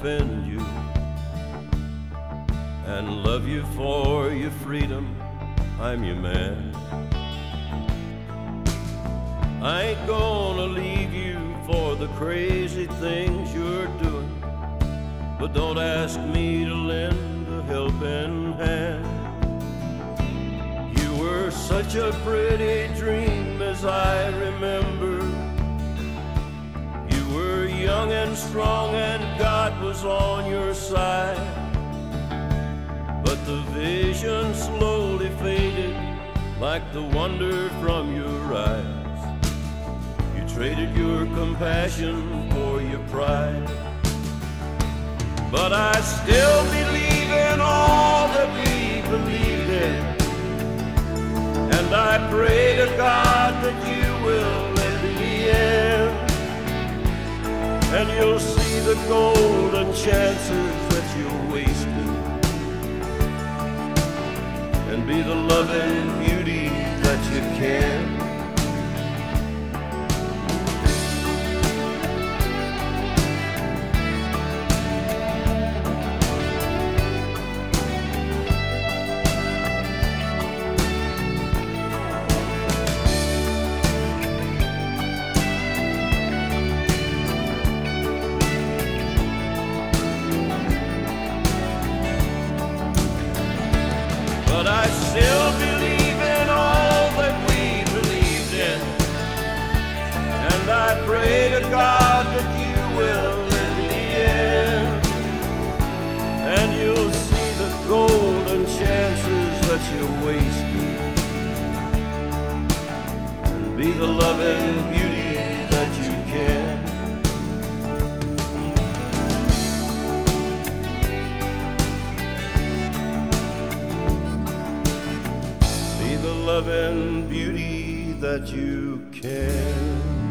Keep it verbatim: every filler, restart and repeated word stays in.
defend you and love you for your freedom. I'm your man. I ain't gonna leave you for the crazy things you're doing, but don't ask me to lend a helping hand. You were such a pretty dream as I remember. You were young and strong and God was on your side, but the vision slowly faded like the wonder from your eyes. Traded your compassion for your pride. But I still believe in all that we believe in, and I pray to God that you will in the end, and you'll see the golden chances that you wasted, and be the loving beauty that you can. But I still believe in all that we believed in, and I pray to God that you will in the end, and you'll see the golden chances that you wasted, and be the loving beauty that you can. The loving beauty that you can.